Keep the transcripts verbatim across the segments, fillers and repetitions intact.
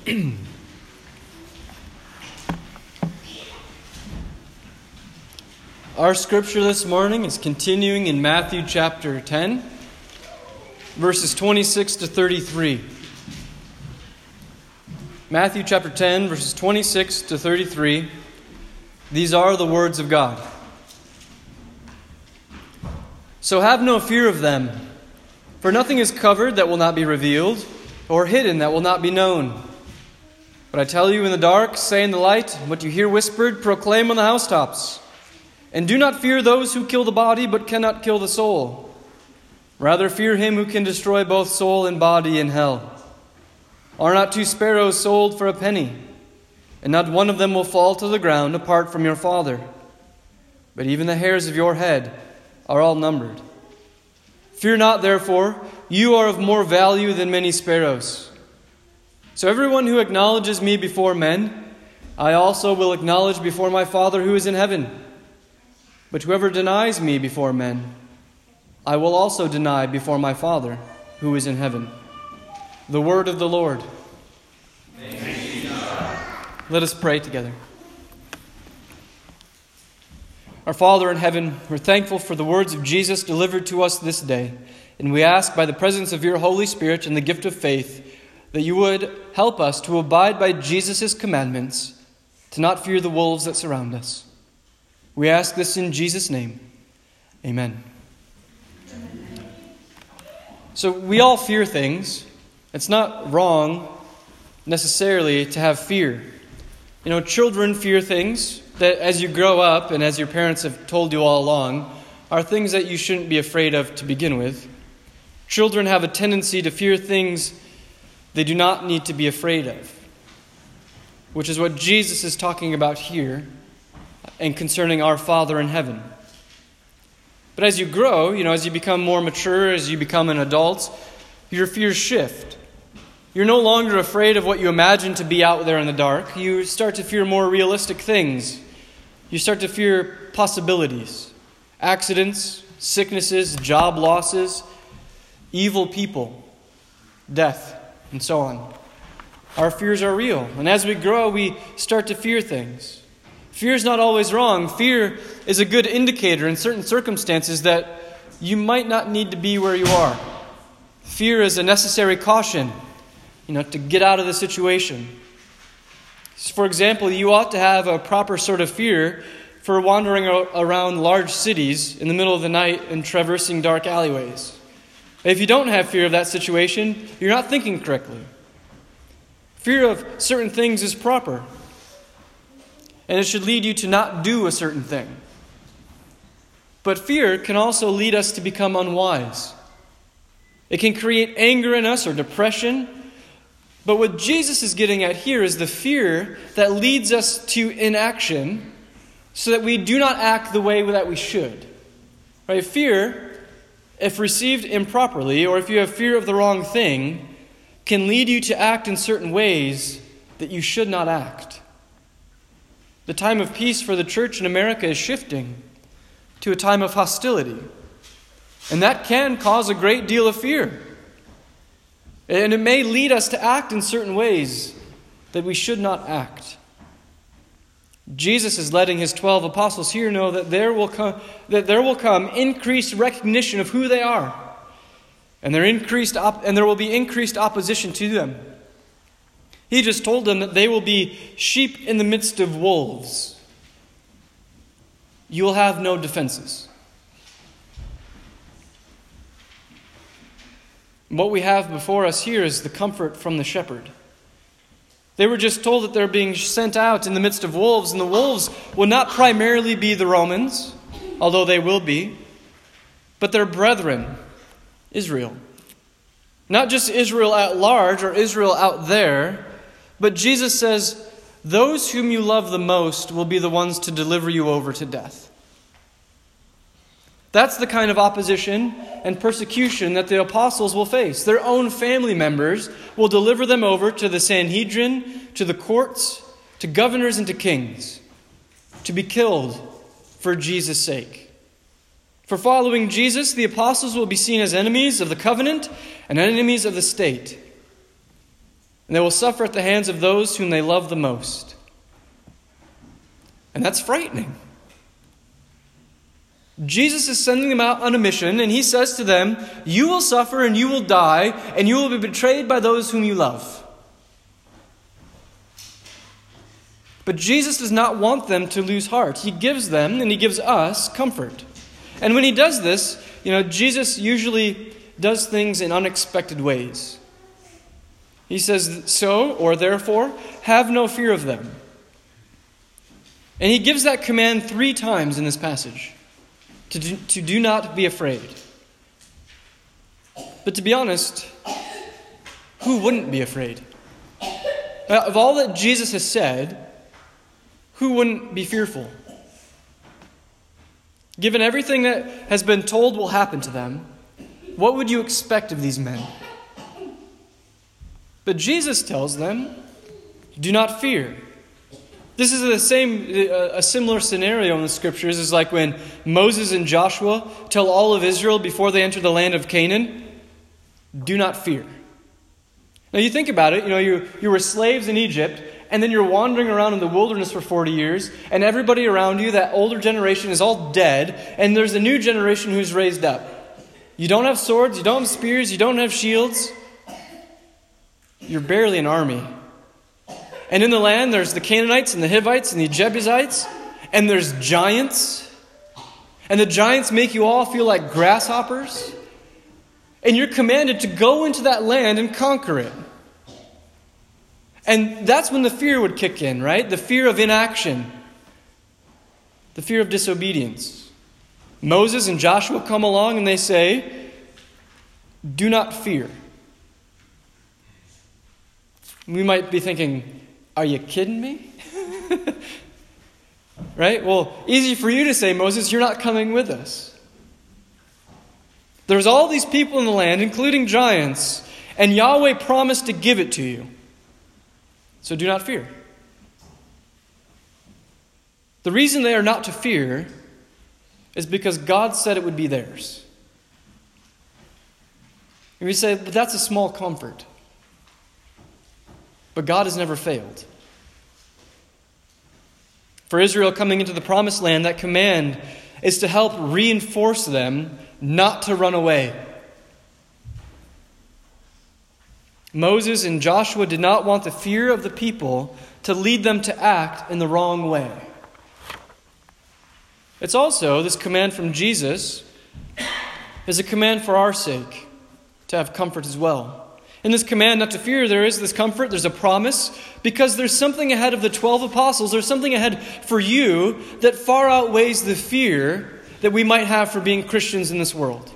Our scripture this morning is continuing in Matthew chapter ten, verses twenty-six to thirty-three. Matthew chapter ten, verses twenty-six to thirty-three. These are the words of God. So have no fear of them, for nothing is covered that will not be revealed, or hidden that will not be known. But I tell you in the dark, say in the light, what you hear whispered, proclaim on the housetops. And do not fear those who kill the body, but cannot kill the soul. Rather fear him who can destroy both soul and body in hell. Are not two sparrows sold for a penny? And not one of them will fall to the ground apart from your Father. But even the hairs of your head are all numbered. Fear not, therefore, you are of more value than many sparrows. So everyone who acknowledges me before men, I also will acknowledge before my Father who is in heaven. But whoever denies me before men, I will also deny before my Father who is in heaven. The word of the Lord. Thanks be to God. Let us pray together. Our Father in heaven, we're thankful for the words of Jesus delivered to us this day. And we ask by the presence of your Holy Spirit and the gift of faith that you would help us to abide by Jesus' commandments, to not fear the wolves that surround us. We ask this in Jesus' name. Amen. So we all fear things. It's not wrong necessarily to have fear. You know, children fear things that as you grow up and as your parents have told you all along are things that you shouldn't be afraid of to begin with. Children have a tendency to fear things they do not need to be afraid of, which is what Jesus is talking about here and concerning our Father in heaven. But as you grow, you know, as you become more mature, as you become an adult, your fears shift. You're no longer afraid of what you imagine to be out there in the dark. You start to fear more realistic things. You start to fear possibilities, accidents, sicknesses, job losses, evil people, death, and so on. Our fears are real. And as we grow, we start to fear things. Fear is not always wrong. Fear is a good indicator in certain circumstances that you might not need to be where you are. Fear is a necessary caution, you know, to get out of the situation. For example, you ought to have a proper sort of fear for wandering around large cities in the middle of the night and traversing dark alleyways. If you don't have fear of that situation, you're not thinking correctly. Fear of certain things is proper, and it should lead you to not do a certain thing. But fear can also lead us to become unwise. It can create anger in us or depression. But what Jesus is getting at here is the fear that leads us to inaction so that we do not act the way that we should. Right? Fear, if received improperly, or if you have fear of the wrong thing, can lead you to act in certain ways that you should not act. The time of peace for the church in America is shifting to a time of hostility. And that can cause a great deal of fear. And it may lead us to act in certain ways that we should not act. Jesus is letting his twelve apostles here know that there will come, that there will come increased recognition of who they are. And there, increased op- and there will be increased opposition to them. He just told them that they will be sheep in the midst of wolves. You will have no defenses. What we have before us here is the comfort from the shepherd. They were just told that they're being sent out in the midst of wolves, and the wolves will not primarily be the Romans, although they will be, but their brethren, Israel. Not just Israel at large or Israel out there, but Jesus says, those whom you love the most will be the ones to deliver you over to death. That's the kind of opposition and persecution that the apostles will face. Their own family members will deliver them over to the Sanhedrin, to the courts, to governors and to kings, to be killed for Jesus' sake. For following Jesus, the apostles will be seen as enemies of the covenant and enemies of the state. And they will suffer at the hands of those whom they love the most. And that's frightening. Jesus is sending them out on a mission, and he says to them, you will suffer and you will die, and you will be betrayed by those whom you love. But Jesus does not want them to lose heart. He gives them, and he gives us, comfort. And when he does this, you know, Jesus usually does things in unexpected ways. He says, so, or therefore, have no fear of them. And he gives that command three times in this passage. To do, to do not be afraid. But to be honest, who wouldn't be afraid? Of all that Jesus has said, who wouldn't be fearful? Given everything that has been told will happen to them, what would you expect of these men? But Jesus tells them, do not fear. This is the same, a similar scenario in the Scriptures is like when Moses and Joshua tell all of Israel before they enter the land of Canaan, do not fear. Now you think about it, you know, you, you were slaves in Egypt, and then you're wandering around in the wilderness for forty years, and everybody around you, that older generation, is all dead, and there's a new generation who's raised up. You don't have swords, you don't have spears, you don't have shields. You're barely an army. And in the land, there's the Canaanites and the Hivites and the Jebusites, and there's giants. And the giants make you all feel like grasshoppers. And you're commanded to go into that land and conquer it. And that's when the fear would kick in, right? The fear of inaction. The fear of disobedience. Moses and Joshua come along and they say, do not fear. We might be thinking, are you kidding me? Right? Well, easy for you to say, Moses, you're not coming with us. There's all these people in the land, including giants, and Yahweh promised to give it to you. So do not fear. The reason they are not to fear is because God said it would be theirs. And we say, but that's a small comfort. But God has never failed. For Israel coming into the promised land, that command is to help reinforce them not to run away. Moses and Joshua did not want the fear of the people to lead them to act in the wrong way. It's also, this command from Jesus is a command for our sake, to have comfort as well. In this command not to fear, there is this comfort, there's a promise, because there's something ahead of the twelve apostles, there's something ahead for you that far outweighs the fear that we might have for being Christians in this world.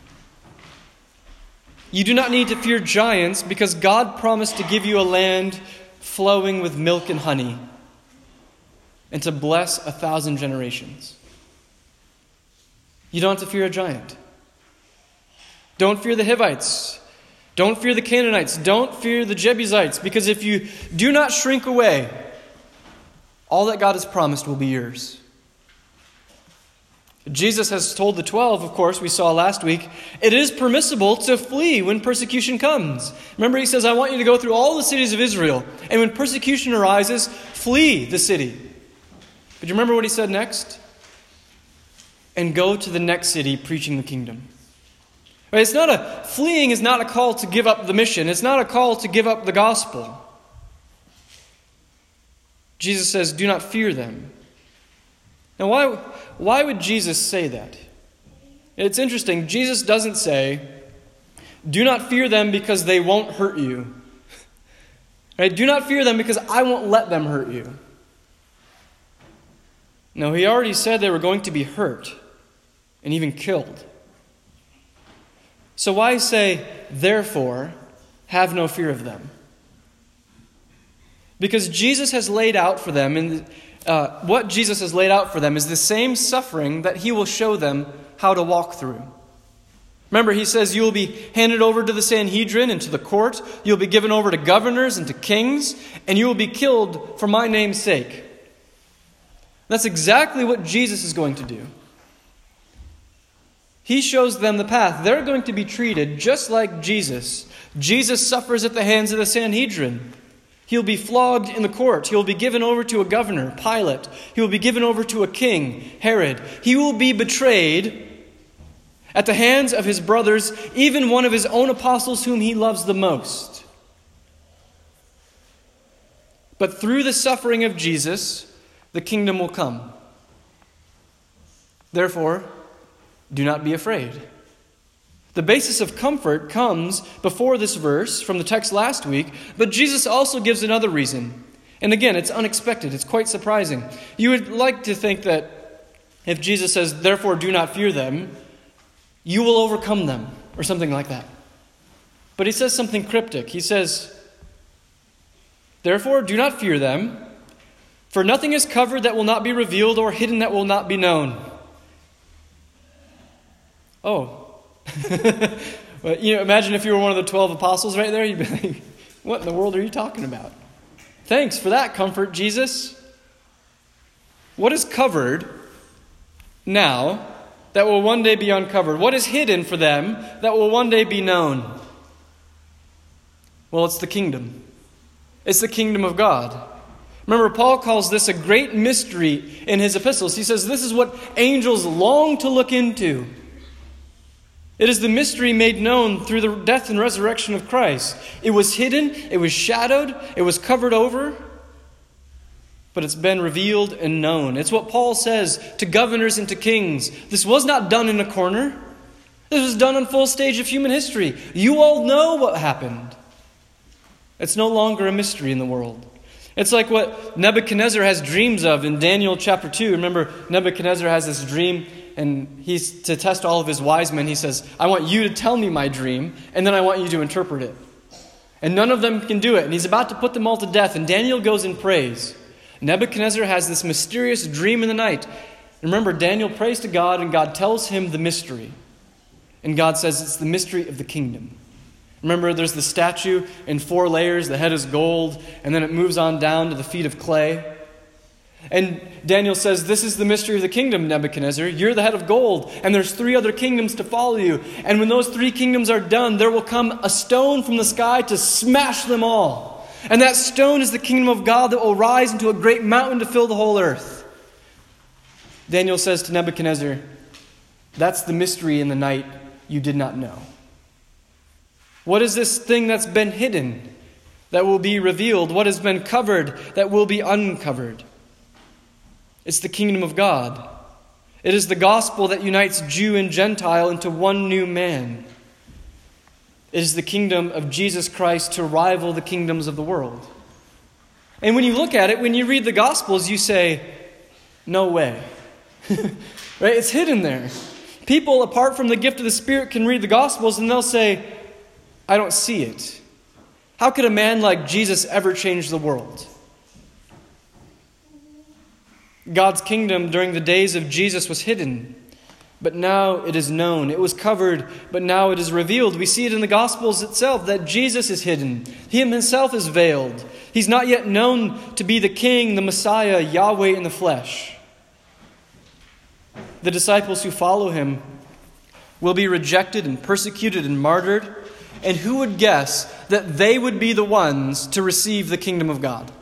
You do not need to fear giants because God promised to give you a land flowing with milk and honey and to bless a thousand generations. You don't have to fear a giant. Don't fear the Hivites. Don't fear the Canaanites. Don't fear the Jebusites, because if you do not shrink away, all that God has promised will be yours. Jesus has told the twelve, of course, we saw last week, it is permissible to flee when persecution comes. Remember, he says, I want you to go through all the cities of Israel, and when persecution arises, flee the city. But you remember what he said next? And go to the next city preaching the kingdom. Right? It's not a, fleeing is not a call to give up the mission. It's not a call to give up the gospel. Jesus says, do not fear them. Now, why, why would Jesus say that? It's interesting. Jesus doesn't say, do not fear them because they won't hurt you. Right? Do not fear them because I won't let them hurt you. No, he already said they were going to be hurt and even killed. So why say, therefore, have no fear of them? Because Jesus has laid out for them, and uh, what Jesus has laid out for them is the same suffering that he will show them how to walk through. Remember, he says you will be handed over to the Sanhedrin and to the court. You'll be given over to governors and to kings, and you will be killed for my name's sake. That's exactly what Jesus is going to do. He shows them the path. They're going to be treated just like Jesus. Jesus suffers at the hands of the Sanhedrin. He'll be flogged in the court. He'll be given over to a governor, Pilate. He will be given over to a king, Herod. He will be betrayed at the hands of his brothers, even one of his own apostles whom he loves the most. But through the suffering of Jesus, the kingdom will come. Therefore, do not be afraid. The basis of comfort comes before this verse from the text last week, but Jesus also gives another reason. And again, it's unexpected. It's quite surprising. You would like to think that if Jesus says, therefore do not fear them, you will overcome them, or something like that. But he says something cryptic. He says, therefore do not fear them, for nothing is covered that will not be revealed, or hidden that will not be known. Oh. Well, you know, imagine if you were one of the twelve apostles right there, you'd be like, what in the world are you talking about? Thanks for that comfort, Jesus. What is covered now that will one day be uncovered? What is hidden for them that will one day be known? Well, it's the kingdom. It's the kingdom of God. Remember, Paul calls this a great mystery in his epistles. He says this is what angels long to look into. It is the mystery made known through the death and resurrection of Christ. It was hidden, it was shadowed, it was covered over, but it's been revealed and known. It's what Paul says to governors and to kings. This was not done in a corner. This was done on full stage of human history. You all know what happened. It's no longer a mystery in the world. It's like what Nebuchadnezzar has dreams of in Daniel chapter two. Remember, Nebuchadnezzar has this dream, and he's to test all of his wise men. He says, I want you to tell me my dream, and then I want you to interpret it. And none of them can do it. And he's about to put them all to death, and Daniel goes and prays. Nebuchadnezzar has this mysterious dream in the night. And remember, Daniel prays to God, and God tells him the mystery. And God says it's the mystery of the kingdom. Remember, there's the statue in four layers. The head is gold, and then it moves on down to the feet of clay. And Daniel says, this is the mystery of the kingdom, Nebuchadnezzar. You're the head of gold, and there's three other kingdoms to follow you. And when those three kingdoms are done, there will come a stone from the sky to smash them all. And that stone is the kingdom of God that will rise into a great mountain to fill the whole earth. Daniel says to Nebuchadnezzar, that's the mystery in the night you did not know. What is this thing that's been hidden that will be revealed? What has been covered that will be uncovered? It's the kingdom of God. It is the gospel that unites Jew and Gentile into one new man. It is the kingdom of Jesus Christ to rival the kingdoms of the world. And when you look at it, when you read the Gospels, you say, no way. Right? It's hidden there. People, apart from the gift of the Spirit, can read the Gospels and they'll say, I don't see it. How could a man like Jesus ever change the world? God's kingdom during the days of Jesus was hidden, but now it is known. It was covered, but now it is revealed. We see it in the Gospels itself that Jesus is hidden. He himself is veiled. He's not yet known to be the King, the Messiah, Yahweh in the flesh. The disciples who follow him will be rejected and persecuted and martyred. And who would guess that they would be the ones to receive the kingdom of God?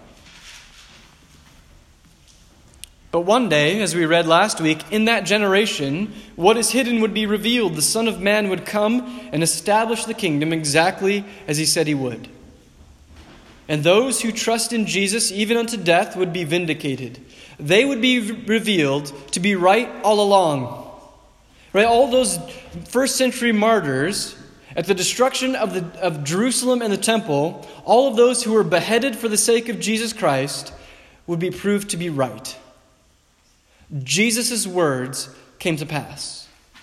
But one day, as we read last week, in that generation, what is hidden would be revealed. The Son of Man would come and establish the kingdom exactly as he said he would. And those who trust in Jesus, even unto death, would be vindicated. They would be revealed to be right all along. Right? All those first century martyrs, at the destruction of, the, of Jerusalem and the temple, all of those who were beheaded for the sake of Jesus Christ would be proved to be right. Jesus' words came to pass.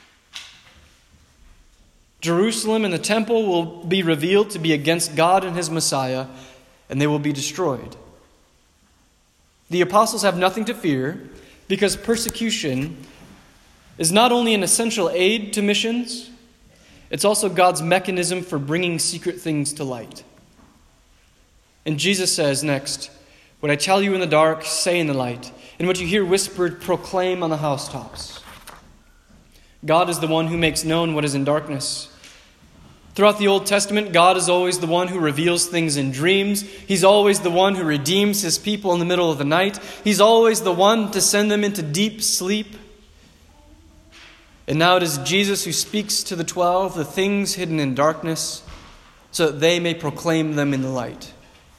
Jerusalem and the temple will be revealed to be against God and his Messiah, and they will be destroyed. The apostles have nothing to fear because persecution is not only an essential aid to missions, it's also God's mechanism for bringing secret things to light. And Jesus says next, what I tell you in the dark, say in the light. And what you hear whispered, proclaim on the housetops. God is the one who makes known what is in darkness. Throughout the Old Testament, God is always the one who reveals things in dreams. He's always the one who redeems his people in the middle of the night. He's always the one to send them into deep sleep. And now it is Jesus who speaks to the twelve the things hidden in darkness, so that they may proclaim them in the light.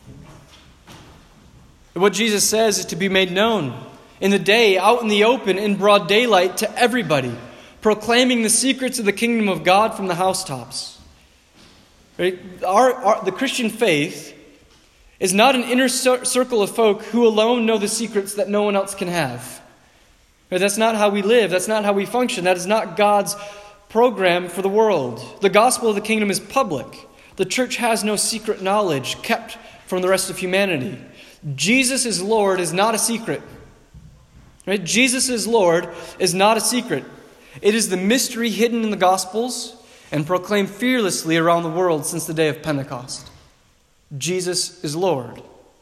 What Jesus says is to be made known in the day, out in the open, in broad daylight, to everybody, proclaiming the secrets of the kingdom of God from the housetops. Right? Our, our, the Christian faith is not an inner circle of folk who alone know the secrets that no one else can have. Right? That's not how we live. That's not how we function. That is not God's program for the world. The gospel of the kingdom is public. The church has no secret knowledge kept from the rest of humanity. Jesus is Lord is not a secret. Right? Jesus is Lord is not a secret. It is the mystery hidden in the Gospels and proclaimed fearlessly around the world since the day of Pentecost. Jesus is Lord.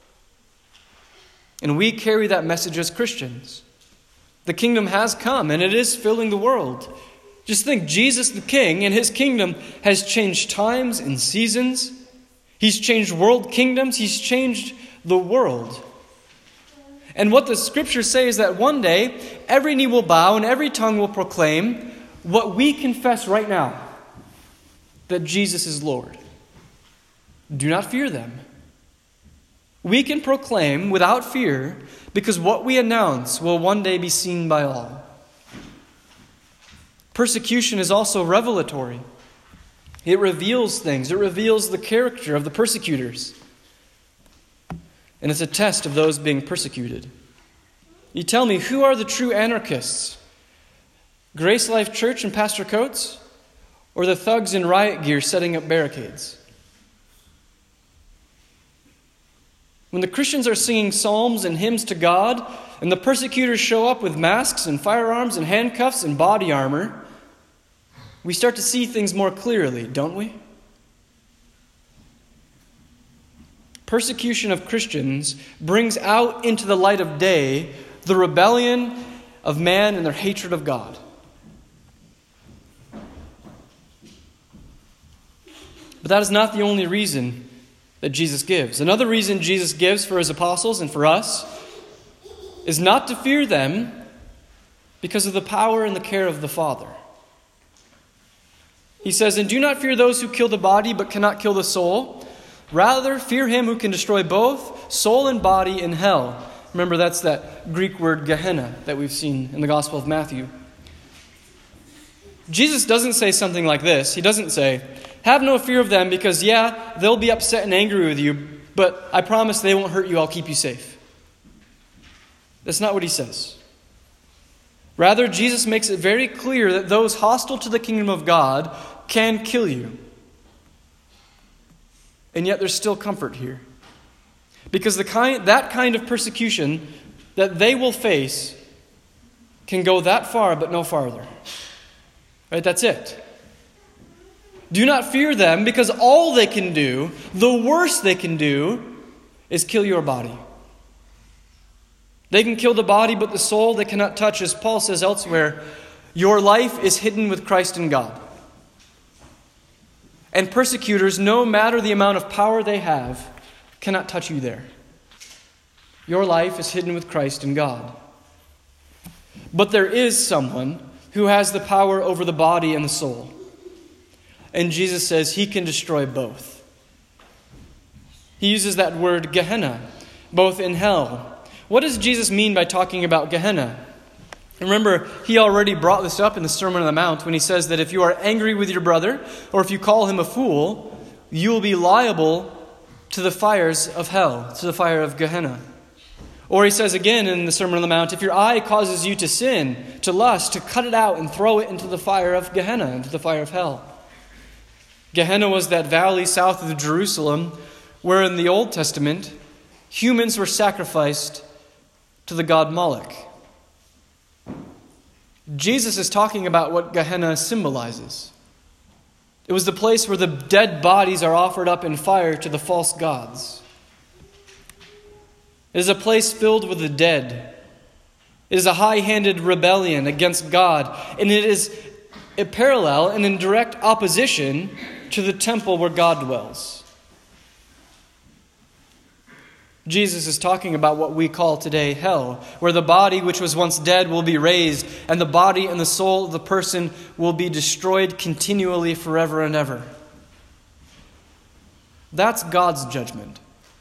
And we carry that message as Christians. The kingdom has come and it is filling the world. Just think, Jesus the King and his kingdom has changed times and seasons. He's changed world kingdoms. He's changed the world. And what the scriptures say is that one day every knee will bow and every tongue will proclaim what we confess right now, that Jesus is Lord. Do not fear them. We can proclaim without fear because what we announce will one day be seen by all. Persecution is also revelatory. It reveals things. It reveals the character of the persecutors. And it's a test of those being persecuted. You tell me, who are the true anarchists? Grace Life Church and Pastor Coates? Or the thugs in riot gear setting up barricades? When the Christians are singing psalms and hymns to God, and the persecutors show up with masks and firearms and handcuffs and body armor, we start to see things more clearly, don't we? Persecution of Christians brings out into the light of day the rebellion of man and their hatred of God. But that is not the only reason that Jesus gives. Another reason Jesus gives for his apostles and for us is not to fear them because of the power and the care of the Father. He says, "And do not fear those who kill the body but cannot kill the soul. Rather, fear him who can destroy both soul and body in hell." Remember, that's that Greek word Gehenna that we've seen in the Gospel of Matthew. Jesus doesn't say something like this. He doesn't say, "Have no fear of them because, yeah, they'll be upset and angry with you, but I promise they won't hurt you. I'll keep you safe." That's not what he says. Rather, Jesus makes it very clear that those hostile to the kingdom of God can kill you. And yet there's still comfort here. Because the kind, that kind of persecution that they will face can go that far but no farther. Right? That's it. Do not fear them because all they can do, the worst they can do, is kill your body. They can kill the body, but the soul they cannot touch. As Paul says elsewhere, your life is hidden with Christ in God. And persecutors, no matter the amount of power they have, cannot touch you there. Your life is hidden with Christ in God. But there is someone who has the power over the body and the soul. And Jesus says he can destroy both. He uses that word Gehenna, both in hell. What does Jesus mean by talking about Gehenna? Remember, he already brought this up in the Sermon on the Mount when he says that if you are angry with your brother, or if you call him a fool, you will be liable to the fires of hell, to the fire of Gehenna. Or he says again in the Sermon on the Mount, if your eye causes you to sin, to lust, to cut it out and throw it into the fire of Gehenna, into the fire of hell. Gehenna was that valley south of Jerusalem where in the Old Testament humans were sacrificed to the god Moloch. Jesus is talking about what Gehenna symbolizes. It was the place where the dead bodies are offered up in fire to the false gods. It is a place filled with the dead. It is a high-handed rebellion against God, and it is a parallel and in direct opposition to the temple where God dwells. Jesus is talking about what we call today hell, where the body which was once dead will be raised, and the body and the soul of the person will be destroyed continually forever and ever. That's God's judgment.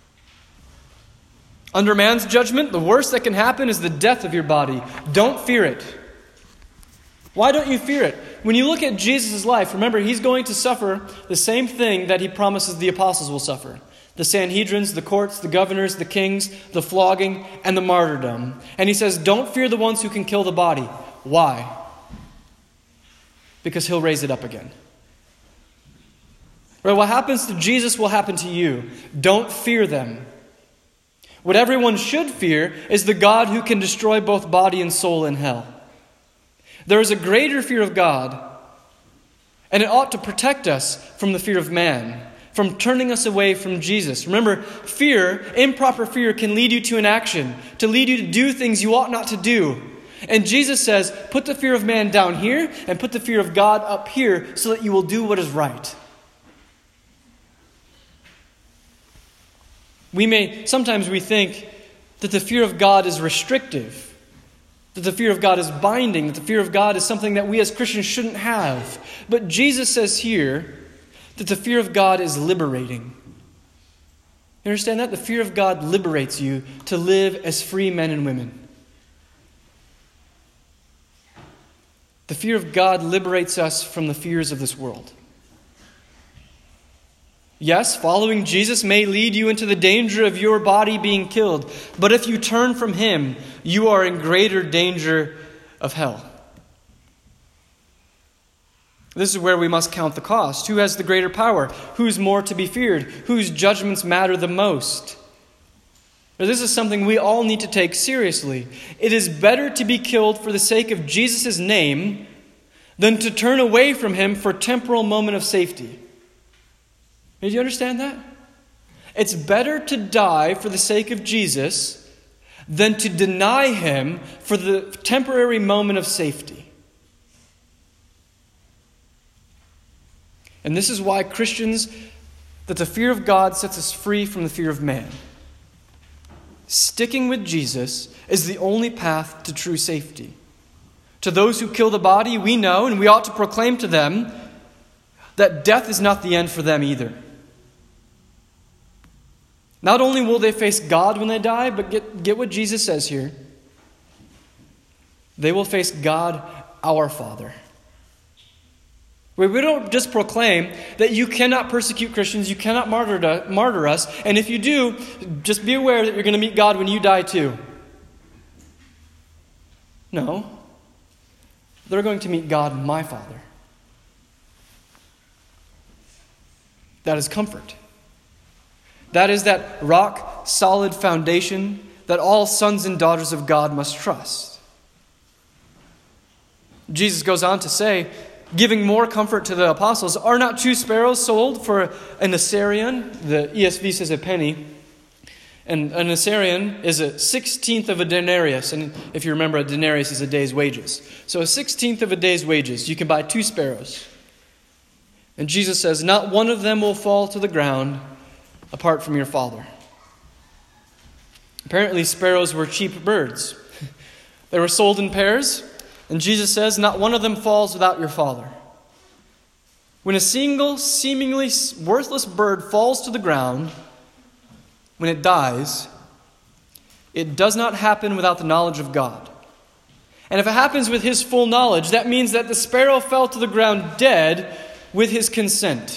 Under man's judgment, the worst that can happen is the death of your body. Don't fear it. Why don't you fear it? When you look at Jesus' life, remember, he's going to suffer the same thing that he promises the apostles will suffer. The Sanhedrins, the courts, the governors, the kings, the flogging, and the martyrdom. And he says, don't fear the ones who can kill the body. Why? Because he'll raise it up again. Right, what happens to Jesus will happen to you. Don't fear them. What everyone should fear is the God who can destroy both body and soul in hell. There is a greater fear of God, and it ought to protect us from the fear of man, from turning us away from Jesus. Remember, fear, improper fear, can lead you to an action, to lead you to do things you ought not to do. And Jesus says, put the fear of man down here and put the fear of God up here so that you will do what is right. We may, sometimes we think that the fear of God is restrictive, that the fear of God is binding, that the fear of God is something that we as Christians shouldn't have. But Jesus says here that the fear of God is liberating. You understand that? The fear of God liberates you to live as free men and women. The fear of God liberates us from the fears of this world. Yes, following Jesus may lead you into the danger of your body being killed, but if you turn from him, you are in greater danger of hell. This is where we must count the cost. Who has the greater power? Who's more to be feared? Whose judgments matter the most? Now, this is something we all need to take seriously. It is better to be killed for the sake of Jesus' name than to turn away from him for a temporal moment of safety. Did you understand that? It's better to die for the sake of Jesus than to deny him for the temporary moment of safety. And this is why Christians, that the fear of God sets us free from the fear of man. Sticking with Jesus is the only path to true safety. To those who kill the body, we know, and we ought to proclaim to them, that death is not the end for them either. Not only will they face God when they die, but get, get what Jesus says here. They will face God, our Father. We don't just proclaim that you cannot persecute Christians, you cannot martyr, martyr us, and if you do, just be aware that you're going to meet God when you die too. No. They're going to meet God, my Father. That is comfort. That is that rock-solid foundation that all sons and daughters of God must trust. Jesus goes on to say, giving more comfort to the apostles, are not two sparrows sold for an assarion? The E S V says a penny. And an assarion is a sixteenth of a denarius. And if you remember, a denarius is a day's wages. So a sixteenth of a day's wages, you can buy two sparrows. And Jesus says, not one of them will fall to the ground apart from your Father. Apparently, sparrows were cheap birds. They were sold in pairs. And Jesus says, not one of them falls without your Father. When a single, seemingly worthless bird falls to the ground, when it dies, it does not happen without the knowledge of God. And if it happens with his full knowledge, that means that the sparrow fell to the ground dead with his consent.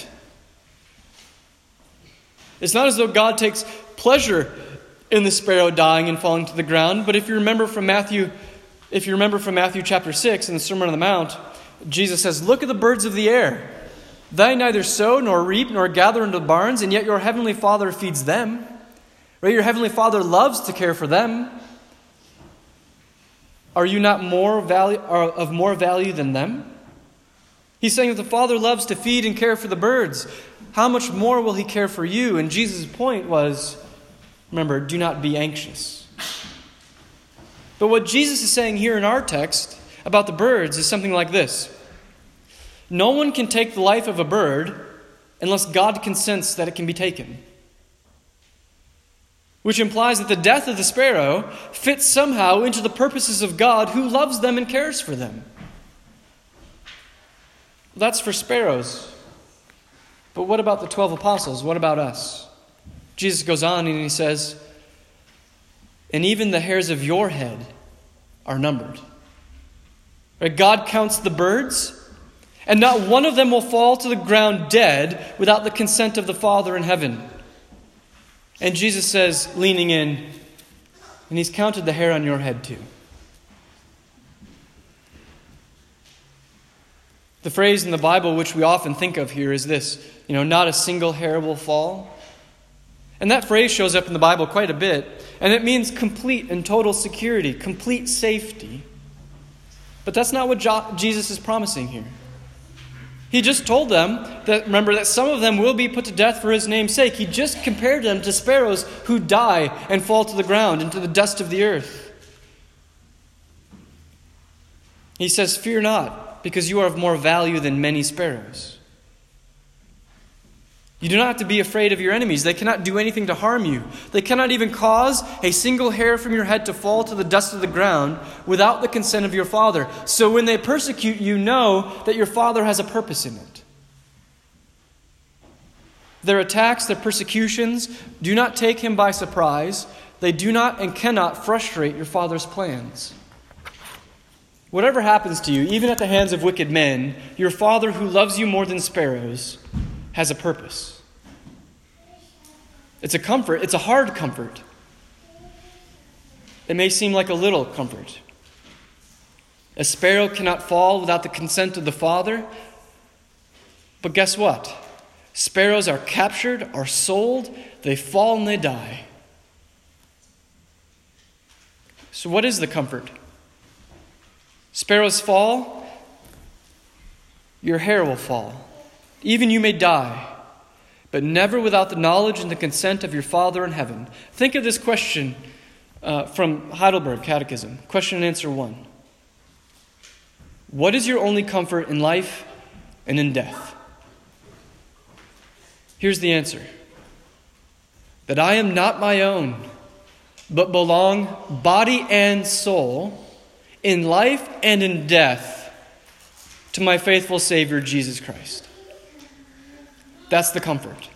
It's not as though God takes pleasure in the sparrow dying and falling to the ground, but if you remember from Matthew If you remember from Matthew chapter six in the Sermon on the Mount, Jesus says, look at the birds of the air. They neither sow nor reap nor gather into barns, and yet your heavenly Father feeds them. Right? Your heavenly Father loves to care for them. Are you not more value, or of more value than them? He's saying that the Father loves to feed and care for the birds. How much more will he care for you? And Jesus' point was, remember, do not be anxious. But what Jesus is saying here in our text about the birds is something like this. No one can take the life of a bird unless God consents that it can be taken. Which implies that the death of the sparrow fits somehow into the purposes of God who loves them and cares for them. That's for sparrows. But what about the twelve apostles? What about us? Jesus goes on and he says, and even the hairs of your head are numbered. Right? God counts the birds, and not one of them will fall to the ground dead without the consent of the Father in heaven. And Jesus says, leaning in, and he's counted the hair on your head too. The phrase in the Bible which we often think of here is this, you know, not a single hair will fall. And that phrase shows up in the Bible quite a bit, and it means complete and total security, complete safety. But that's not what Jo- Jesus is promising here. He just told them that, remember, that some of them will be put to death for his name's sake. He just compared them to sparrows who die and fall to the ground, into the dust of the earth. He says, fear not, because you are of more value than many sparrows. You do not have to be afraid of your enemies. They cannot do anything to harm you. They cannot even cause a single hair from your head to fall to the dust of the ground without the consent of your Father. So when they persecute you, know that your Father has a purpose in it. Their attacks, their persecutions, do not take him by surprise. They do not and cannot frustrate your Father's plans. Whatever happens to you, even at the hands of wicked men, your Father who loves you more than sparrows has a purpose. It's a comfort. It's a hard comfort. It may seem like a little comfort. A sparrow cannot fall without the consent of the Father. But guess what? Sparrows are captured, are sold, they fall and they die. So what is the comfort? Sparrows fall, your hair will fall. Even you may die, but never without the knowledge and the consent of your Father in heaven. Think of this question uh, from Heidelberg Catechism. Question and answer one. What is your only comfort in life and in death? Here's the answer. That I am not my own, but belong body and soul, in life and in death, to my faithful Savior, Jesus Christ. That's the comfort.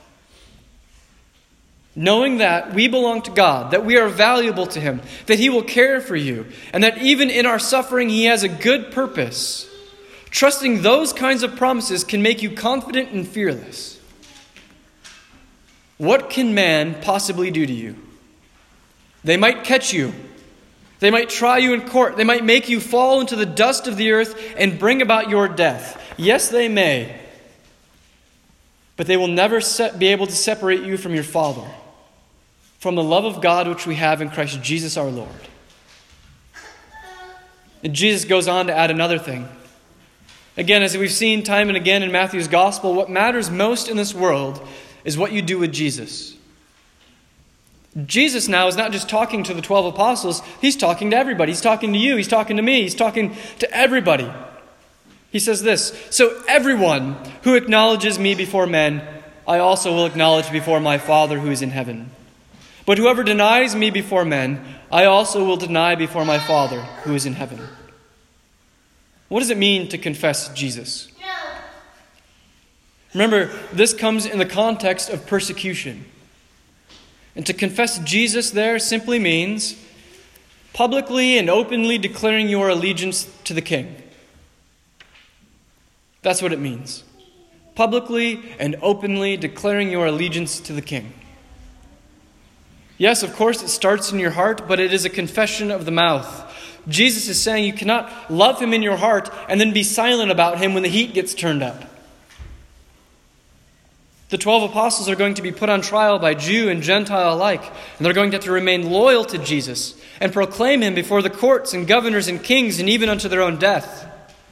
Knowing that we belong to God, that we are valuable to him, that he will care for you, and that even in our suffering he has a good purpose. Trusting those kinds of promises can make you confident and fearless. What can man possibly do to you? They might catch you. They might try you in court. They might make you fall into the dust of the earth and bring about your death. Yes, they may. But they will never set, be able to separate you from your Father, from the love of God which we have in Christ Jesus our Lord. And Jesus goes on to add another thing. Again, as we've seen time and again in Matthew's Gospel, what matters most in this world is what you do with Jesus. Jesus now is not just talking to the twelve apostles. He's talking to everybody. He's talking to you. He's talking to me. He's talking to everybody. He says this, so everyone who acknowledges me before men, I also will acknowledge before my Father who is in heaven. But whoever denies me before men, I also will deny before my Father who is in heaven. What does it mean to confess Jesus? Remember, this comes in the context of persecution. And to confess Jesus there simply means publicly and openly declaring your allegiance to the King. That's what it means. Publicly and openly declaring your allegiance to the King. Yes, of course, it starts in your heart, but it is a confession of the mouth. Jesus is saying you cannot love him in your heart and then be silent about him when the heat gets turned up. The twelve apostles are going to be put on trial by Jew and Gentile alike, and they're going to have to remain loyal to Jesus and proclaim him before the courts and governors and kings and even unto their own death.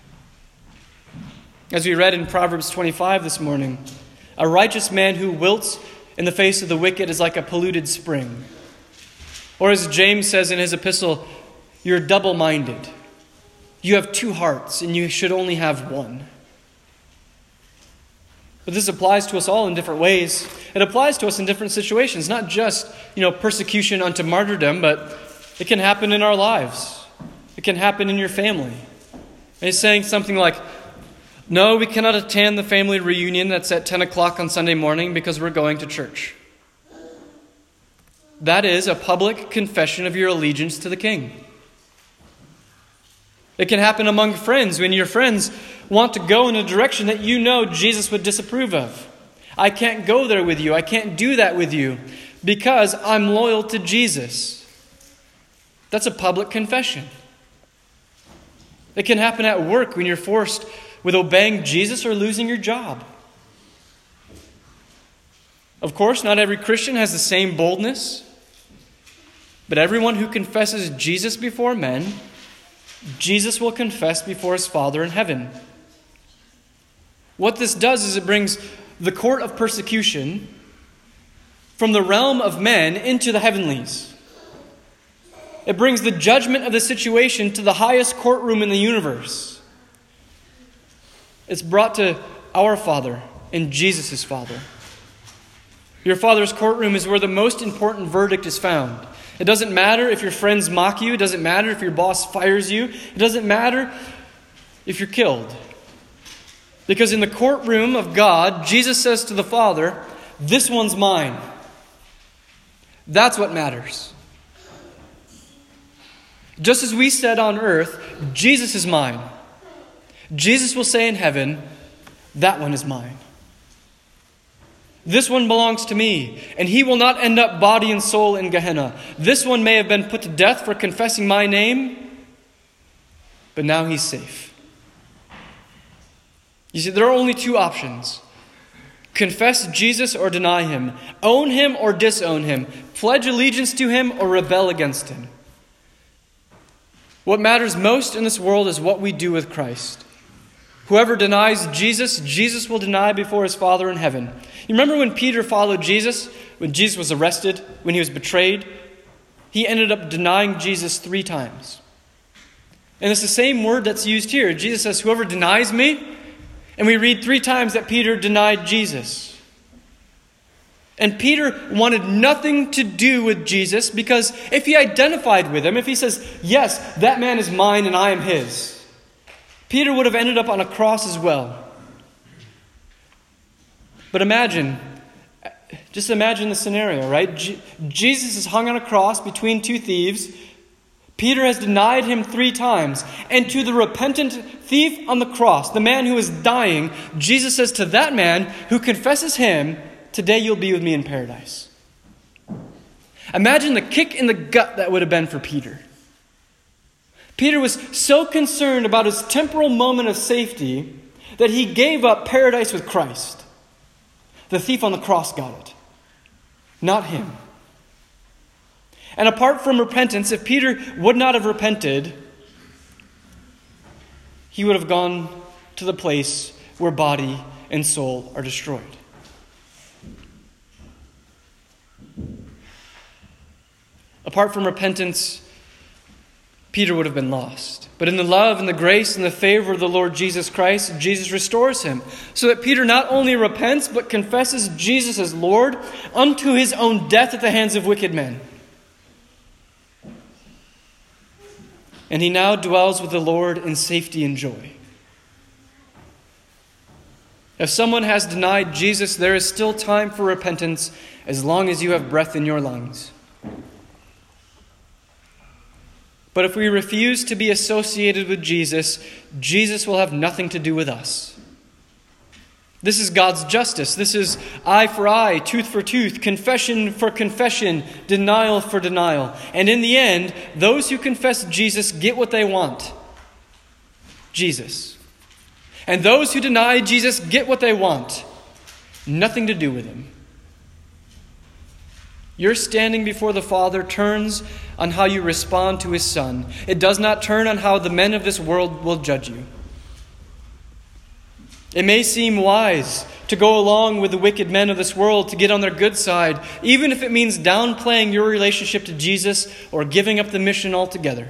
As we read in Proverbs twenty-five this morning, a righteous man who wilts in the face of the wicked is like a polluted spring. Or as James says in his epistle, you're double-minded. You have two hearts and you should only have one. But this applies to us all in different ways. It applies to us in different situations, not just, you know, persecution unto martyrdom, but it can happen in our lives. It can happen in your family. And he's saying something like, no, we cannot attend the family reunion that's at ten o'clock on Sunday morning because we're going to church. That is a public confession of your allegiance to the King. It can happen among friends when your friends want to go in a direction that you know Jesus would disapprove of. I can't go there with you. I can't do that with you because I'm loyal to Jesus. That's a public confession. It can happen at work when you're forced with obeying Jesus or losing your job. Of course, not every Christian has the same boldness, but everyone who confesses Jesus before men, Jesus will confess before his Father in heaven. What this does is it brings the court of persecution from the realm of men into the heavenlies. It brings the judgment of the situation to the highest courtroom in the universe. It's brought to our Father and Jesus' Father. Your Father's courtroom is where the most important verdict is found. It doesn't matter if your friends mock you. It doesn't matter if your boss fires you. It doesn't matter if you're killed. Because in the courtroom of God, Jesus says to the Father, this one's mine. That's what matters. Just as we said on earth, Jesus is mine. Jesus will say in heaven, that one is mine. This one belongs to me, and he will not end up body and soul in Gehenna. This one may have been put to death for confessing my name, but now he's safe. You see, there are only two options. Confess Jesus or deny him. Own him or disown him. Pledge allegiance to him or rebel against him. What matters most in this world is what we do with Christ. Whoever denies Jesus, Jesus will deny before his Father in heaven. You remember when Peter followed Jesus? When Jesus was arrested? When he was betrayed? He ended up denying Jesus three times. And it's the same word that's used here. Jesus says, whoever denies me. And we read three times that Peter denied Jesus. And Peter wanted nothing to do with Jesus because if he identified with him, if he says, yes, that man is mine and I am his, Peter would have ended up on a cross as well. But imagine, just imagine the scenario, right? Je- Jesus is hung on a cross between two thieves. Peter has denied him three times. And to the repentant thief on the cross, the man who is dying, Jesus says to that man who confesses him, today you'll be with me in paradise. Imagine the kick in the gut that would have been for Peter. Peter was so concerned about his temporal moment of safety that he gave up paradise with Christ. The thief on the cross got it, not him. And apart from repentance, if Peter would not have repented, he would have gone to the place where body and soul are destroyed. Apart from repentance, Peter would have been lost. But in the love and the grace and the favor of the Lord Jesus Christ, Jesus restores him. So that Peter not only repents, but confesses Jesus as Lord unto his own death at the hands of wicked men. And he now dwells with the Lord in safety and joy. If someone has denied Jesus, there is still time for repentance as long as you have breath in your lungs. But if we refuse to be associated with Jesus, Jesus will have nothing to do with us. This is God's justice. This is eye for eye, tooth for tooth, confession for confession, denial for denial. And in the end, those who confess Jesus get what they want. Jesus. And those who deny Jesus get what they want. Nothing to do with him. Your standing before the Father turns on how you respond to his Son. It does not turn on how the men of this world will judge you. It may seem wise to go along with the wicked men of this world to get on their good side, even if it means downplaying your relationship to Jesus or giving up the mission altogether.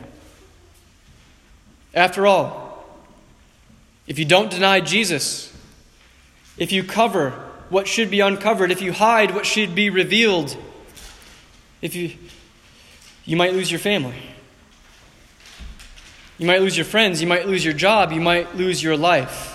After all, if you don't deny Jesus, if you cover what should be uncovered, if you hide what should be revealed, if you you might lose your family. You might lose your friends, you might lose your job, you might lose your life.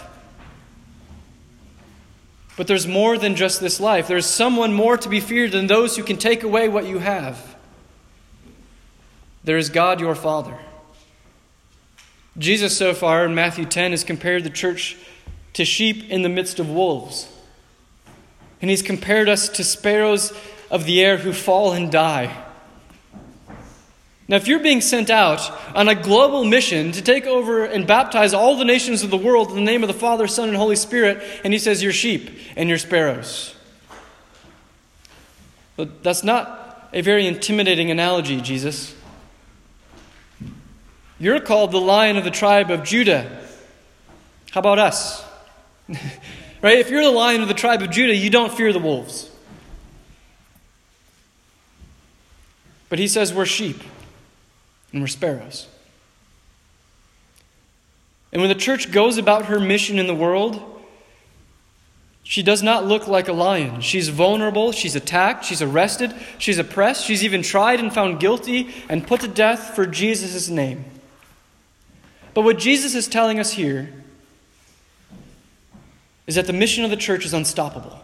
But there's more than just this life. There's someone more to be feared than those who can take away what you have. There is God your Father. Jesus so far in Matthew ten has compared the church to sheep in the midst of wolves. And he's compared us to sparrows of the air who fall and die. Now, if you're being sent out on a global mission to take over and baptize all the nations of the world in the name of the Father, Son, and Holy Spirit, and he says you're sheep and you're sparrows. But that's not a very intimidating analogy, Jesus. You're called the Lion of the tribe of Judah. How about us? Right? If you're the Lion of the tribe of Judah, you don't fear the wolves. But he says we're sheep. And we're sparrows. And when the church goes about her mission in the world, she does not look like a lion. She's vulnerable, she's attacked, she's arrested, she's oppressed, she's even tried and found guilty and put to death for Jesus' name. But what Jesus is telling us here is that the mission of the church is unstoppable.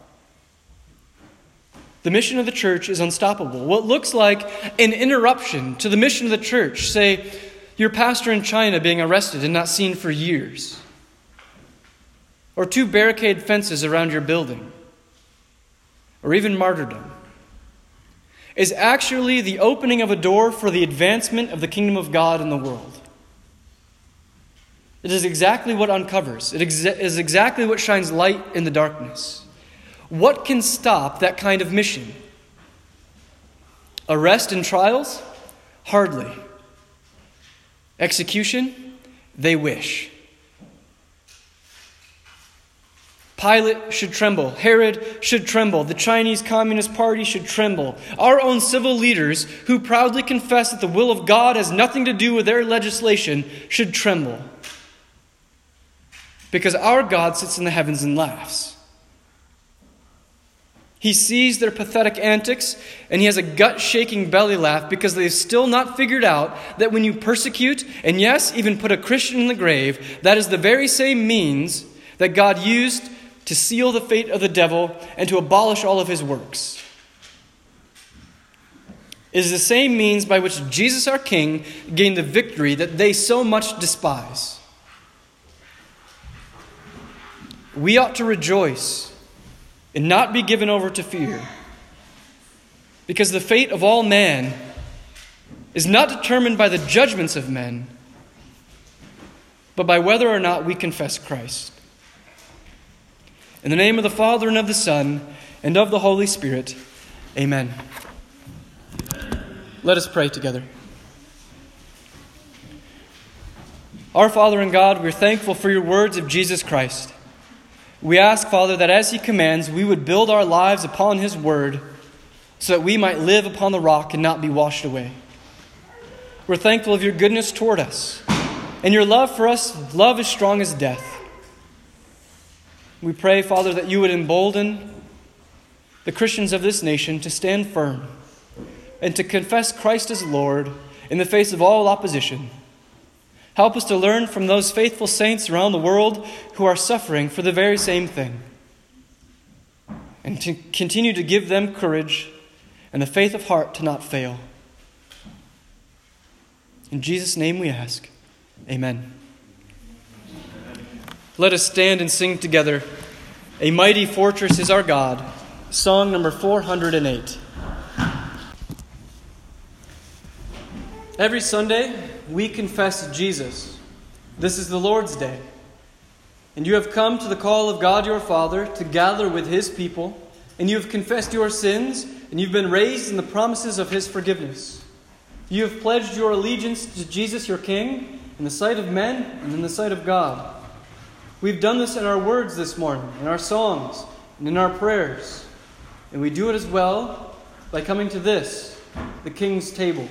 The mission of the church is unstoppable. What looks like an interruption to the mission of the church, say your pastor in China being arrested and not seen for years, or two barricade fences around your building, or even martyrdom, is actually the opening of a door for the advancement of the kingdom of God in the world. It is exactly what uncovers. It is exactly what shines light in the darkness. What can stop that kind of mission? Arrest and trials? Hardly. Execution? They wish. Pilate should tremble. Herod should tremble. The Chinese Communist Party should tremble. Our own civil leaders, who proudly confess that the will of God has nothing to do with their legislation, should tremble. Because our God sits in the heavens and laughs. He sees their pathetic antics, and he has a gut-shaking belly laugh because they've still not figured out that when you persecute, and yes, even put a Christian in the grave, that is the very same means that God used to seal the fate of the devil and to abolish all of his works. It is the same means by which Jesus our King gained the victory that they so much despise. We ought to rejoice and not be given over to fear, because the fate of all man is not determined by the judgments of men, but by whether or not we confess Christ. In the name of the Father, and of the Son, and of the Holy Spirit, amen. Let us pray together. Our Father and God, we're thankful for your words of Jesus Christ. We ask, Father, that as he commands, we would build our lives upon his word so that we might live upon the rock and not be washed away. We're thankful of your goodness toward us. And your love for us, love as strong as death. We pray, Father, that you would embolden the Christians of this nation to stand firm and to confess Christ as Lord in the face of all opposition. Help us to learn from those faithful saints around the world who are suffering for the very same thing, and to continue to give them courage and the faith of heart to not fail. In Jesus' name we ask. Amen. Let us stand and sing together, "A Mighty Fortress is Our God," song number four hundred eight. Every Sunday, we confess Jesus. This is the Lord's Day. And you have come to the call of God your Father to gather with his people, and you have confessed your sins, and you've been raised in the promises of his forgiveness. You have pledged your allegiance to Jesus your King in the sight of men and in the sight of God. We've done this in our words this morning, in our songs, and in our prayers. And we do it as well by coming to this, the King's table.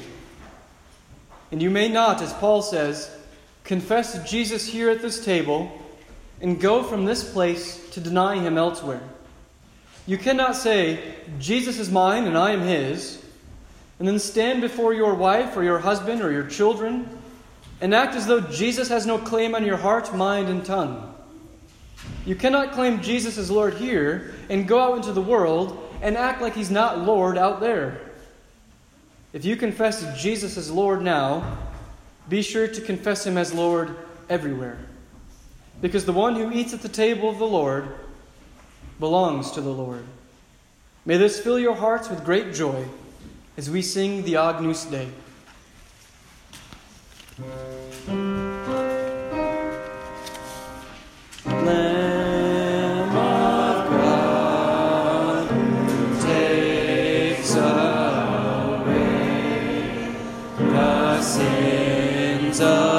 And you may not, as Paul says, confess Jesus here at this table and go from this place to deny him elsewhere. You cannot say, Jesus is mine and I am his, and then stand before your wife or your husband or your children and act as though Jesus has no claim on your heart, mind, and tongue. You cannot claim Jesus as Lord here and go out into the world and act like he's not Lord out there. If you confess Jesus as Lord now, be sure to confess him as Lord everywhere. Because the one who eats at the table of the Lord belongs to the Lord. May this fill your hearts with great joy as we sing the Agnus Dei. Lamb of God, who takes away the sins of